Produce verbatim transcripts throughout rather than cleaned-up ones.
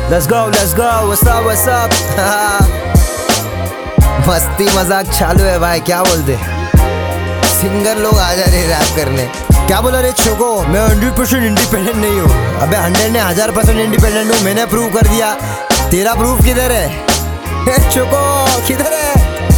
Let's go, let's go, what's up, what's up? मस्ती मजाक चालू है भाई, क्या बोलते? सिंगर लोग आ जा रहे रैप करने। क्या बोला रे छोको, मैं हंड्रेड परसेंट इंडिपेंडेंट नहीं हूँ। अबे हंड्रेड ने हजार परसेंट इंडिपेंडेंट हूँ, मैंने प्रूव कर दिया। तेरा प्रूफ किधर है छोको, किधर है?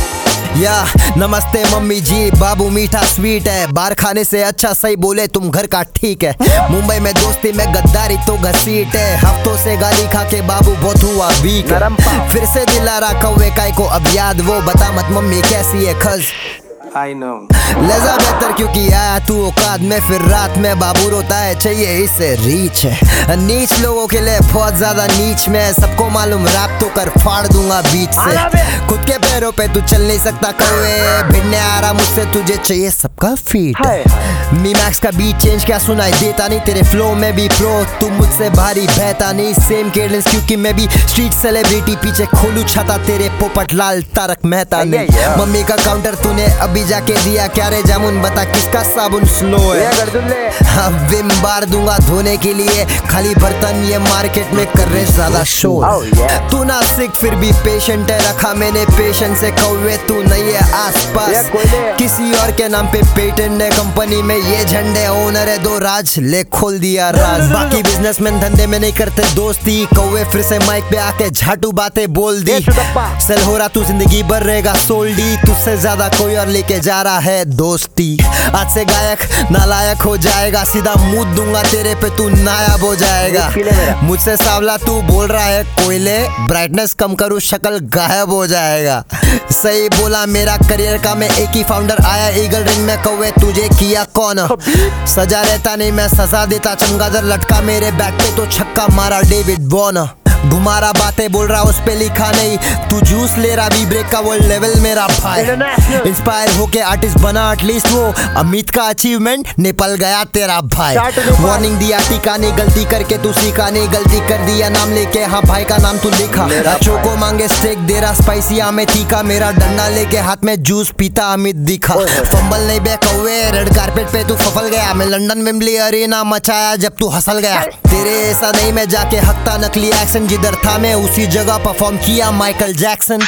या नमस्ते मम्मी जी, बाबू मीठा स्वीट है, बाहर खाने से अच्छा सही बोले तुम घर का ठीक है। मुंबई में दोस्ती में गद्दारी तो घसीट है, हफ्तों से गाली खा के बाबू बहुत हुआ वीक। फिर से दिलारा कौवे काय को अब याद, वो बता मत मम्मी कैसी है खज। I know. लजा बेहतर क्योंकि आया तू औकात में, फिर रात में बाबू रोता है चाहिए इसे रीच है। नीच लोगों के लिए बहुत ज्यादा नीच में, सबको मालूम रैप तो कर फाड़ दूंगा बीच से। खुद के पैरों पे तू चल नहीं सकता कौवे, भिड़ने आ रहा मुझसे तुझे चाहिए सबका फीट। मी मैक्स का बीट चेंज क्या सुनाई देता नहीं, तेरे फ्लो में भी प्रो, तू मुझसे भारी बहता नहीं। सेम केडेंस क्योंकि मैं भी स्ट्रीट सेलिब्रिटी, पीछे खोलू छाता तेरे पोपट लाल तारक मेहता ने। मम्मी का काउंटर तूने अभी जाके दिया क्या रे जामुन, बता किसका साबुन स्लो है? हाँ विम बार दूंगा धोने के लिए, खाली बर्तन ये मार्केट में कर रहे ज्यादा शोर। तू ना सिक फिर भी पेशेंट है, रखा मैंने पेशेंस से कौवे, तू नहीं है आसपास। किसी और के नाम पे पेटेंट है, कंपनी में ये झंडे ओनर है, दो राज ले खोल दिया राज। बाकी बिजनेसमैन धंधे में नहीं करते दोस्ती, कौवे फिर से माइक पे आके झाटू बातें बोल दी। सेल हो रहा तू जिंदगी भर रहेगा सोल्डी, तुझसे ज्यादा कोई और लेके जा रहा है दोस्ती। आज से गायक नालायक हो जाएगा, सीधा मुंह दूंगा तेरे पे तू नायाब हो जाएगा। मुझसे सावला तू बोल रहा है कोयले, ब्राइटनेस कम करूँ शक्ल गायब हो जाएगा। सही बोला मेरा करियर का मैं एक ही फाउंडर, आया ईगल रिंग में कौवे तुझे किया कौन? सजा रहता नहीं मैं सजा देता, चमगादड़ लटका मेरे बैट पे तो छक्का मारा डेविड बॉर्न। घुमारा बातें बोल रहा उस पे लिखा नहीं, तू जूस ले रहा भी ब्रेक का वर्ल्ड लेवल मेरा भाई। इंस्पायर होके आर्टिस्ट बना एटलीस्ट वो, अमित का अचीवमेंट निपल गया तेरा भाई। वार्निंग दिया टीका नहीं, गलती करके तू सीखा नहीं, गलती कर दिया नाम लेके, हाँ भाई का नाम तू लिखा। चोको मांगे स्टेक दे रहा स्पाइसी आमे तीखा, मेरा डंडा लेके हाथ में जूस पीता अमित दिखा। फंबल नहीं बे कौवे, रेड कारपेट पे तू फफल गया, मैं लंदन वेम्बली अरीना मचाया जब तू हंसल गया। तेरे ऐसा नहीं मैं जाके हकता नकली एक्शन, जिधर था मैं उसी जगह परफॉर्म किया माइकल जैक्सन।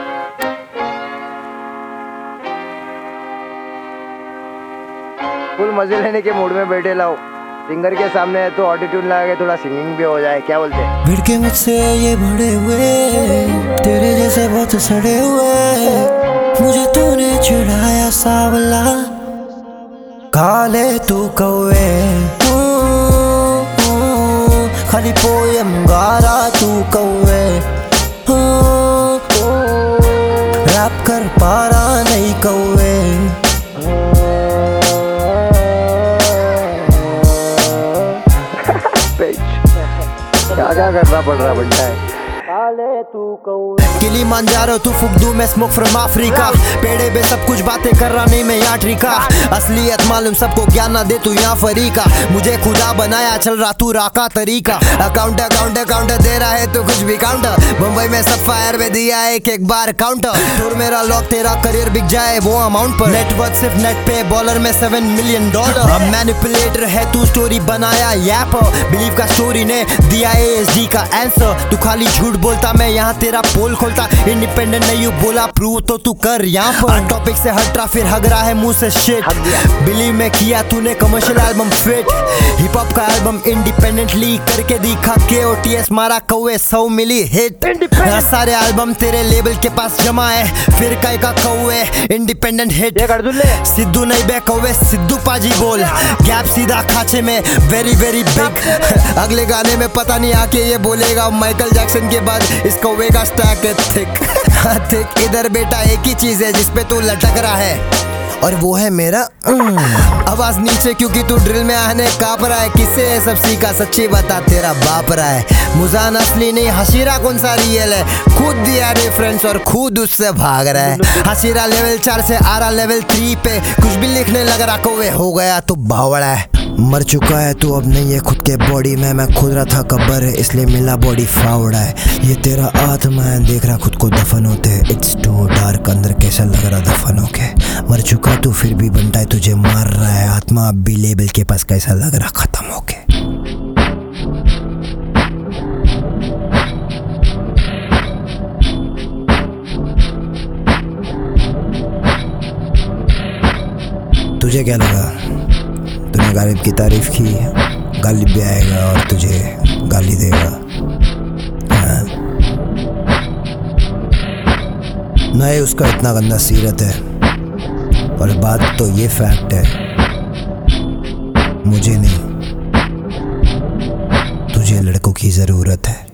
फुल मजे लेने के मूड में बैठे लाओ, सिंगर के सामने है तो ऑटोट्यून लगा के थोड़ा सिंगिंग भी हो जाए, क्या बोलते हैं? भिड़ के मुझसे ये बड़े हुए, तेरे जैसे बहुत सड़े हुए, मुझे तूने चिढ़ाया सावला, काले तू कौवे, खाली पोयम गा रहा तू कौवे, रैप कर पा रहा नहीं कौवे। क्या क्या करना पड़ रहा बनता है? किलिमांजारो तू फुकदू मैं स्मोक फ्रॉम अफ्रीका, पेड़े पे सब कुछ बातें कर रहा नहीं मैं यहाँ ट्रिका। असलियत मालूम सबको ज्ञान ना दे तू यहाँ फरीका, मुझे खुदा बनाया चल रहा तू राका तरीका। अकाउंट अकाउंट अकाउंट दे रहा है तो कुछ भी काउंटर, मुंबई में सब फायर में दिया एक एक बार काउंटर। टूर मेरा लॉक तेरा करियर बिक जाए वो अमाउंट पर, नेटवर्क सिर्फ नेट पे बॉलर में सेवन मिलियन डॉलर। मैनिपुलेटर है तू स्टोरी बनाया यैप, बिलीव का स्टोरी ने दिया ए एस डी का आंसर। तू खाली झूठ बोलता मैं यहाँ तेरा पोल खोलता, इंडिपेंडेंट नहीं हूँ बोला प्रूव तो तू कर यहाँ पर। टॉपिक से हट रहा फिर हग रहा है मुंह से शिट, बिलीव में किया तूने commercial album fit. Hip hop का एल्बम इंडिपेंडेंटली करके दिखा, के ओ टी एस मारा कौवे सौ मिली हिट। सारे एल्बम तेरे लेबल के पास जमा है, फिर कई का कौवे इंडिपेंडेंट हिट। सिद्धू नहीं बे कौवे सिद्धू पाजी बोल, गैप सीधा खाचे में वेरी वेरी बिग। अगले गाने में पता नहीं आके ये बोलेगा माइकल जैक्सन के बाद इस कौवे का स्टैक है थिक थिक। इधर बेटा एक ही चीज है जिसपे तू लटक रहा है, और वो है मेरा आवाज नीचे क्योंकि तू ड्रिल में आने काप रहा है। किससे ये सब सीखा सच्ची बता तेरा बाप रहा है, मुजान असली नहीं हशीरा कौन सा रियल है, खुद दिया रेफरेंस और खुद उससे भाग रहा है। हशीरा लेवल चार से आ रहा लेवल थ्री पे, कुछ भी लिखने लग रहा कौवे हो गया तो भावड़ा है। मर चुका है तू अब नहीं है खुद के बॉडी में, मैं खुद रहा था कब्र है इसलिए मिला बॉडी फावड़ा है। ये तेरा आत्मा है देख रहा खुद को दफन होते, इट्स टू डार्क अंदर कैसा लग रहा दफन होके। मर चुका तू फिर भी बनता है तुझे मार रहा है, आत्मा अब भी लेबल के पास कैसा लग रहा खत्म होके। तुझे क्या लगा, तूने गालिब की तारीफ की, गालिब भी आएगा और तुझे गाली देगा। हाँ? नहीं, उसका इतना गंदा सीरत है। और बात तो ये फैक्ट है, मुझे नहीं तुझे लड़कों की जरूरत है।